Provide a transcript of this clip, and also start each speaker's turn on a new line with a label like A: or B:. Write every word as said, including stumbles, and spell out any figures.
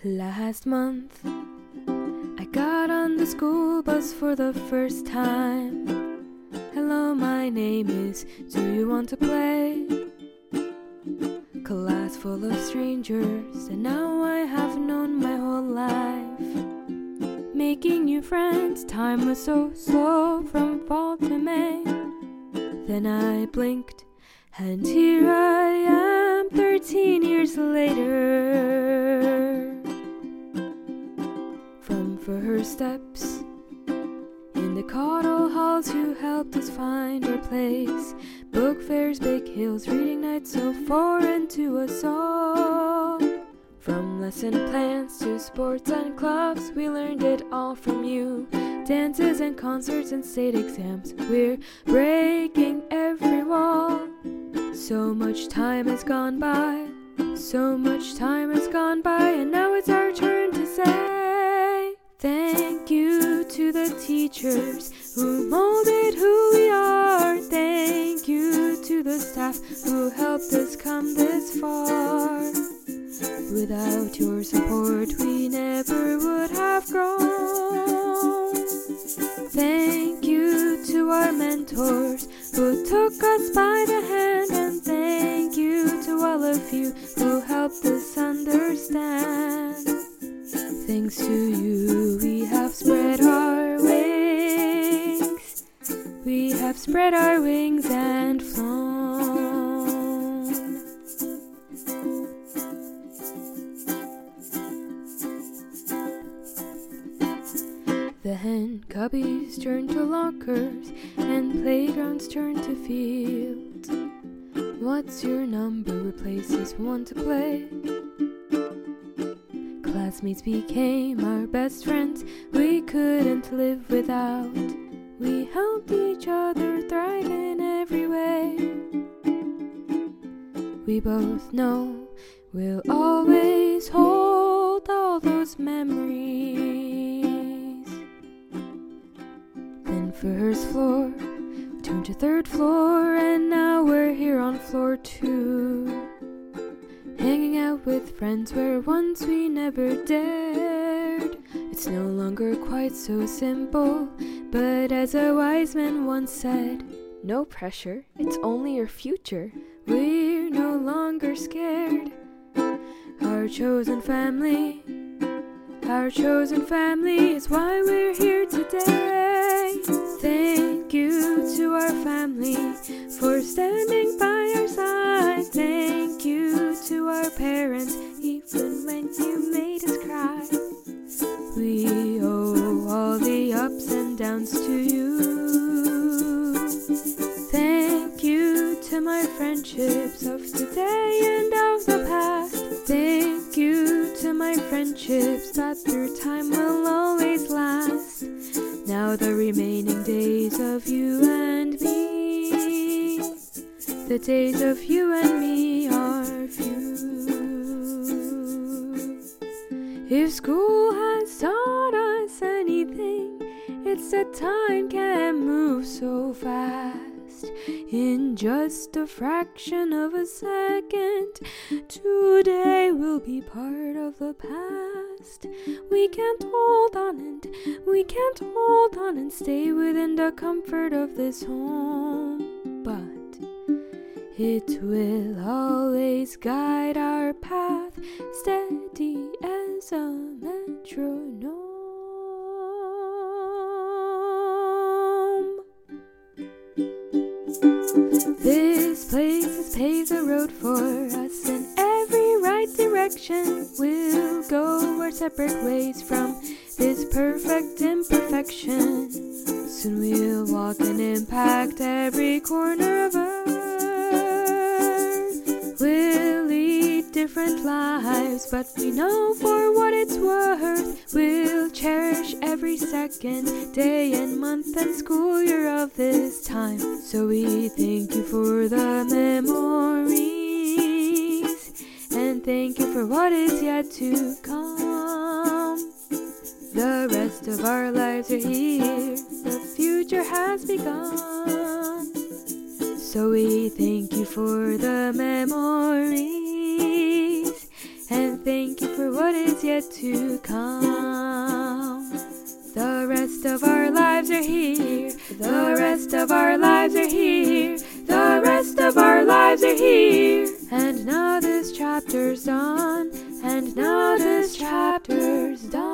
A: Last month, I got on the school bus for the first time. Hello, my name is, do you want to play? Class full of strangers, and now I have known my whole life. Making new friends, time was so slow from fall to May. Then I blinked, and here I am thirteen years later. From first steps in the Caudle halls, who helped us find our place. Book fairs, big hills, reading nights so foreign to us all. From lesson plans to sports and clubs, we learned it all from you. Dances and concerts and state exams, we're breaking every wall. So much time has gone by, so much time has gone by, and now it's our turn to say thank you to the teachers who molded who we are. Thank you to the staff who helped us come this far. Without your support, we never would have grown. Thank you to our mentors who took us by the hand, and thank you to all of you who helped us understand. Thanks to you, we have spread our wings. We have spread our wings and flown. Then cubbies turned to lockers and playgrounds turned to fields. What's your number replaces one to play. Classmates became our best friends, we couldn't live without. We helped each other thrive in every way. We both know we'll always hold all those memories. Then first floor turned to third floor, and now we're here on floor two. Hanging out with friends where once we never dared. It's no longer quite so simple, but as a wise man once said, no pressure, it's only your future. We're no longer scared. Our chosen family, our chosen family is why we're here today. Thank you to our family for standing by our side. Thank you to our parents, even when you made us cry. We owe all the ups and downs to you. Thank you to my friendships of today and of the past. Thank you to my friendships that through time will always last. Now the remaining days of you and me, the days of you and me are few. If school has taught us anything, it's that time can move so fast. In just a fraction of a second, today will be part of the past. We can't hold on and we can't hold on and stay within the comfort of this home, but it will always guide our path, steady as a metronome. This place has paved the road for us in every right direction. We'll go our separate ways from this perfect imperfection. Soon we'll walk and impact every corner of earth. We'll lead different lives, but we know for what it's worth. We'll cherish every second, day and month and school year of this time. So we thank you for the memories, and thank you for what is yet to come. The rest of our lives are here, the future has begun. So we thank you for the memories, and thank you for what is is yet to come. The rest of our lives are here. The rest of our lives are here. The rest of our lives are here. And now this chapter's done. And now this chapter's done.